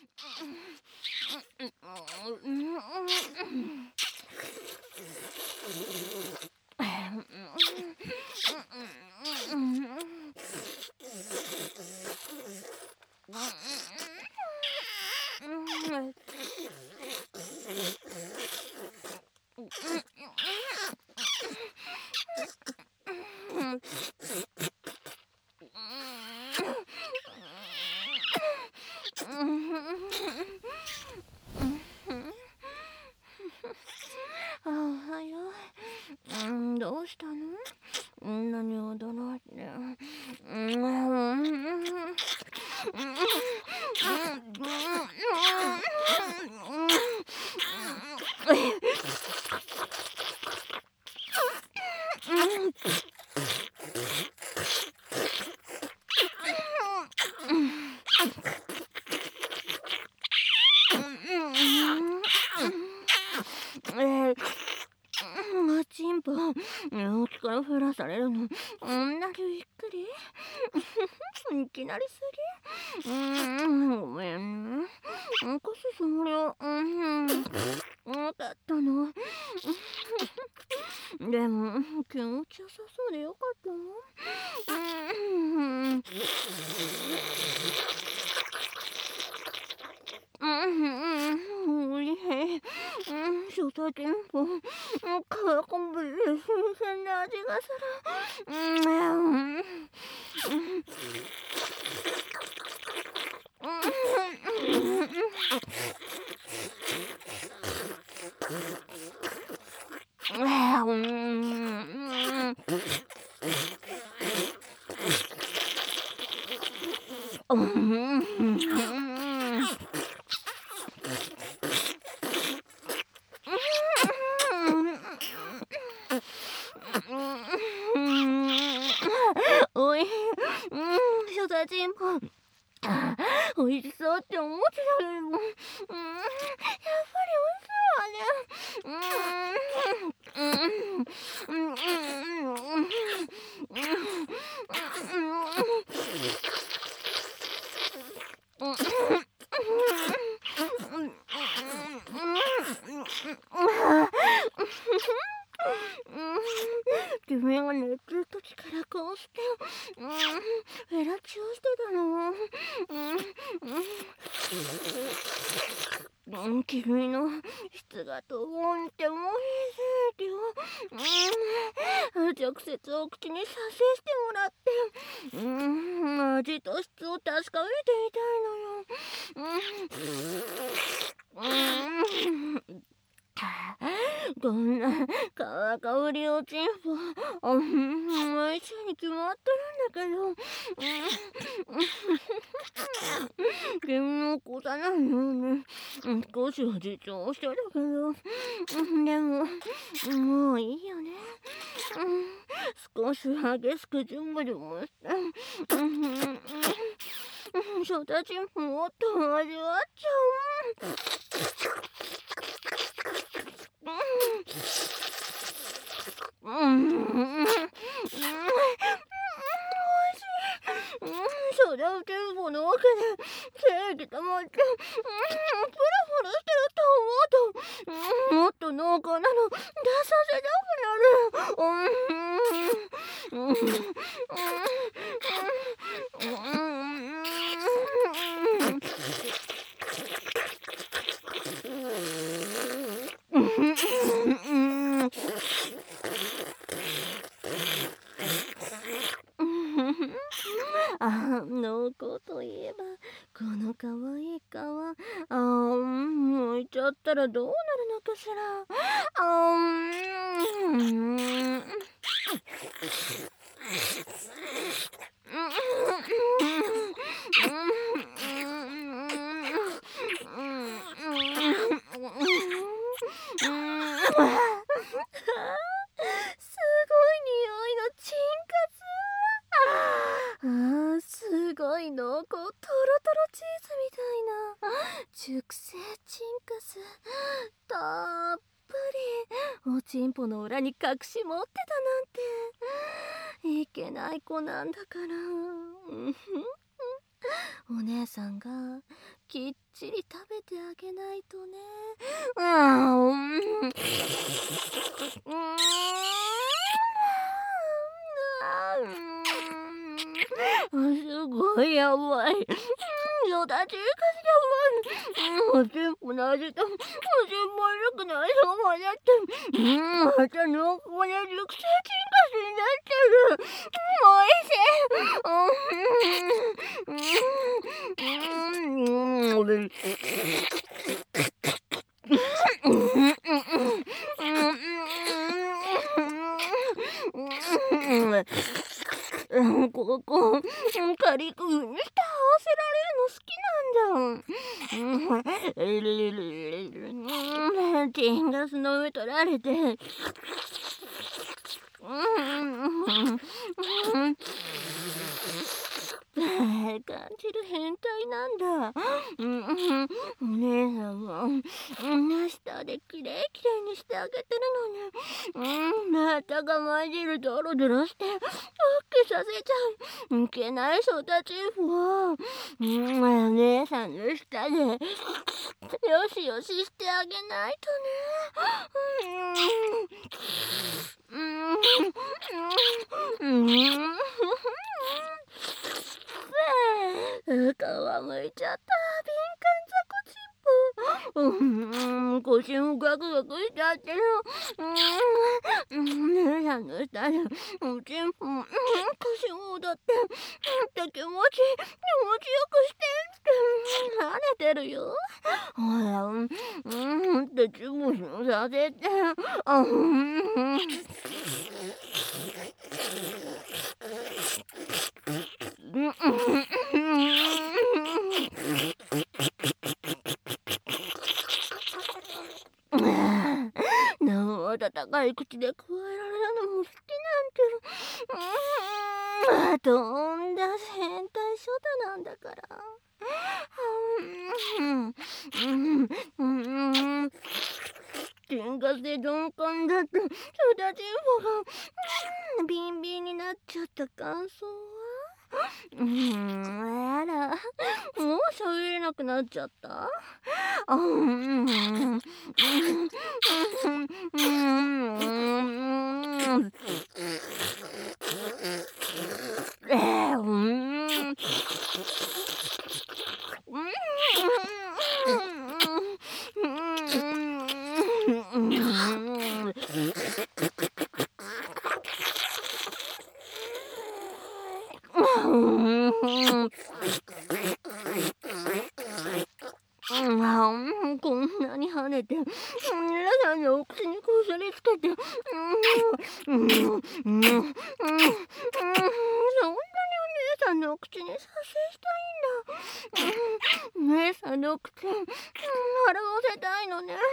あ、おはよう。どうしたの？こんなに驚いて。チンポ、寝起きから降らされるの、こんなにびっくりいきなりすぎごめんね。起こすつもりは、なかったの。でも、気持ちよさそうでよかったの。おいしい。初体験も皮昆布で新鮮な味がする。おい、初対人もおいしそうって思ってたのにも、やっぱり美味しいわね。君が寝てる時からこうして、フェラチオしてたの。君の質がとってもいいよ。直接お口にさせてもらって、味と質を確かめてみたいのよ。こんな香りをチンポ、美味しいに決まってるんだけど、君の子さないように少しは自重してるけど、でももういいよね。少し激しく準備もして、初対チンポもっと味わっちゃう。そりゃテンポのわけで正義溜まって、プラプラしてると思うと、もっと濃厚なの出させたくなる。濃厚といえばこのかわいい皮、剥いちゃったらどうなるのかしら。すごい匂いのチンカツ。すごい濃厚トロトロチーズみたいな熟成チンカツ、たっぷりおちんぽの裏に隠し持ってたなんていけない子なんだから。 お姉さんがきっちり食べてあげないとね。すごいやばい。育ちがやばい。全部の味と全部悪くないそうまでって。また濃厚な熟成チンカスになってる。おいしい。ここ、軽くにして合わせられるの好きなんだ。チンガスの上取られて。感じる変態なんだ。お姉さんが舌できれいにしてあげてるのに、またがま汁ドロドロして復帰させちゃういけない育ちを、お姉さんの舌でよしよししてあげないとね。皮むいちゃった。敏感雑魚チンポ。腰もガクガクしちゃってる。姉さんの下でおちんぽも腰もだって気持ちよくしてって慣れてるよ。ほらってチボチボさせて。温かい口で加えられるのも好きなんて。とんだ変態ショタなんだから。喧嘩で鈍感だった育ちんぼがビンビンになっちゃった感想は。あら、もう喋れなくなっちゃった。こんなに跳ねて、皆さんのお口にこすりつけて、そんなにお姉さんのお口にさせしたいんだ。姉さんのお口、洗わせたいのね。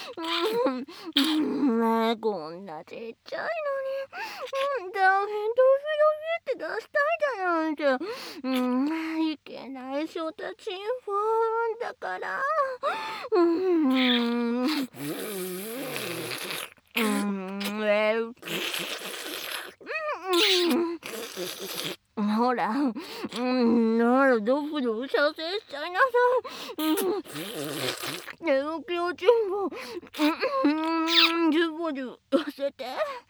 こんなちっちゃいのに、大変どうって出したいだなんて。いけない人たちだから。ほら、ならドブドブ射精しちゃいなさい。寝起きおちんぼ、ジュボジュ寄せて。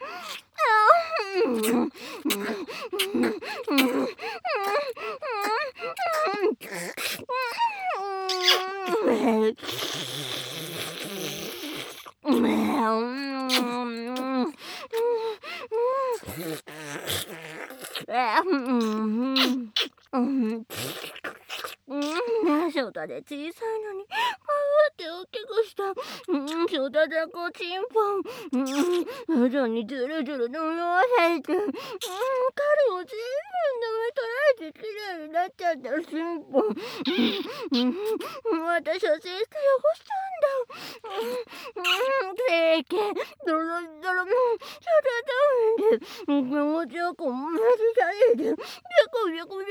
翔太で小さいのにって大きくした翔太だこチンポン喉にズルズル飲まされて彼を全部飲み取られてきれいになっちゃったチンポンまた射精して汚したんだ整形ドロドロ翔太ダメで気持ちよく同じされてビャコビャコビャコ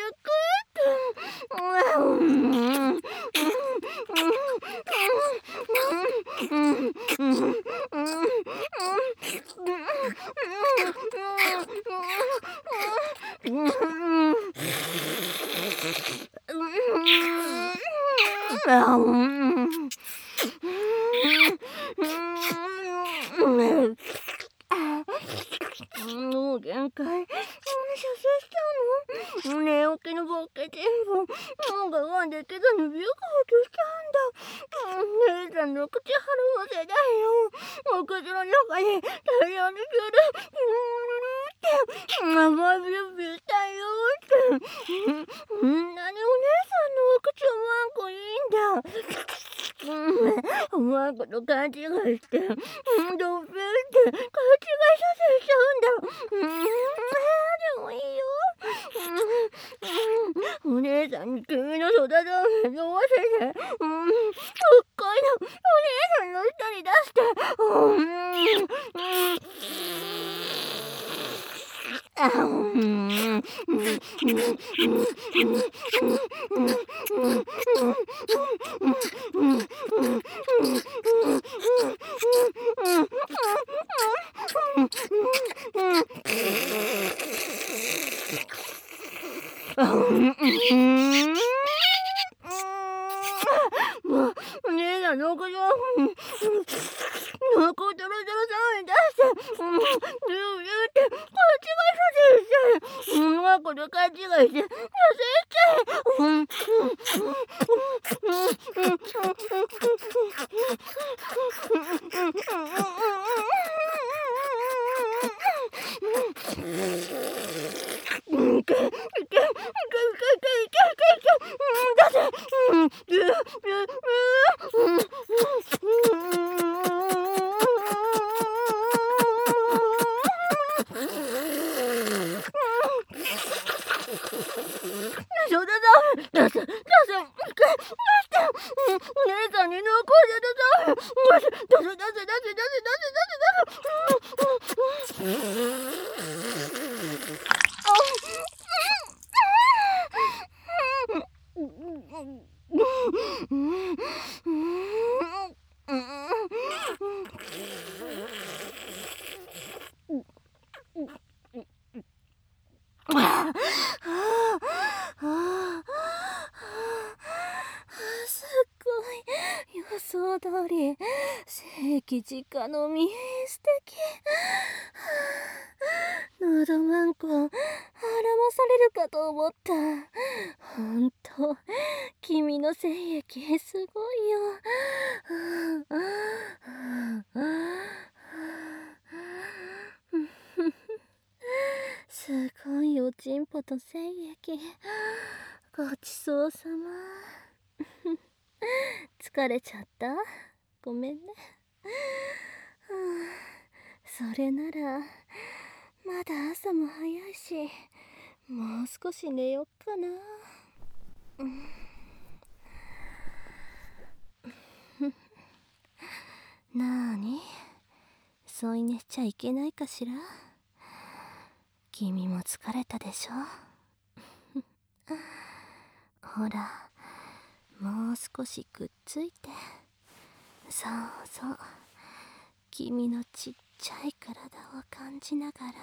もう限界。射精しちゃうの？寝起きのボケチンポ。もう我慢できずにビューコートしちゃうんだ。姉さんの口はるわせだよ。お口の中に大量に来る。甘いビュービューしたよって。何お姉さんのお口はワンコいいんだ。うまいこと勘違いして、ドッピーって勘違いさせちゃうんだ。でもいいよ。お姉さんに君の育てを飲ませて、すっごいのお姉さんの下に出してもうお姉さんの口をのこちょろちょろさんに出してビュービューって勘違いさせて、うまいこと勘違いして痩せちゃえ。いけいけいけいけいけいけいけいけ出せ。ビュービューそうだぞ。出せ出せ。お姉さんに残してたぞ。出せ出せ出せ出せ出せ出せ出せ。すっごい予想通り聖騎士家の実素敵。のどまんこ表されるかと思った。ほんと君の精液すごいよ。すごいおちんぽと精液。ごちそうさま。疲れちゃった？ごめんね。それならまだ朝も早いし、もう少し寝よっかな。なーに、添い寝しちゃいけないかしら。君も疲れたでしょ。ほら、もう少しくっついて。そうそう、君のちっちゃい体を感じながら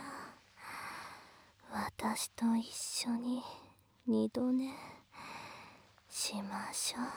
私と一緒に二度寝しましょう。